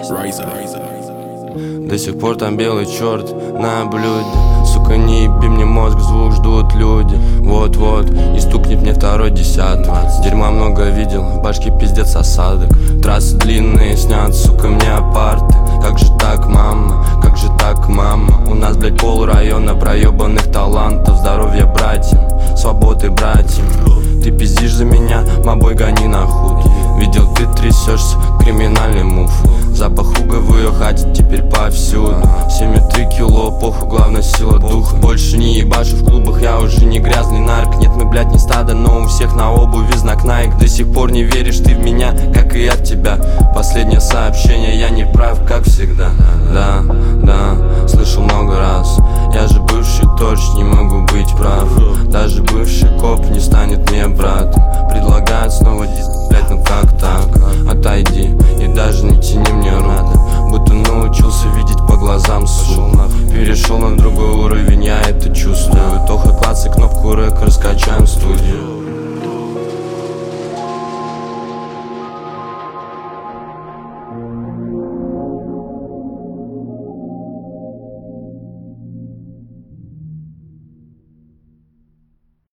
До сих пор там белый черт на блюде. Сука, не еби мне мозг, звук ждут люди. Вот-вот, и стукнет мне второй десяток. Дерьма много видел, в башке пиздец осадок. Трассы длинные, снят, сука, мне апарты. Как же так, мама, как же так, мама? У нас, блядь, пол района проебанных талантов. Здоровья братьям, свободы братьям. Ты пиздишь за меня, мобой гони нахуй. Видел, ты трясешься, криминальный мув. Запах уга в ее хате теперь повсюду. 7,3 кило, похуй, главное сила духа. Больше не ебашу в клубах, я уже не грязный нарк. Нет, мы, блядь, не стадо, но у всех на обуви знак Nike. До сих пор не веришь ты в меня, как и я в тебя. Последнее сообщение, я не прав, как всегда. Да, слышал много раз. Я же бывший торч, не могу быть прав. Даже бывший коп не станет мне братом. Предлагает снова диск.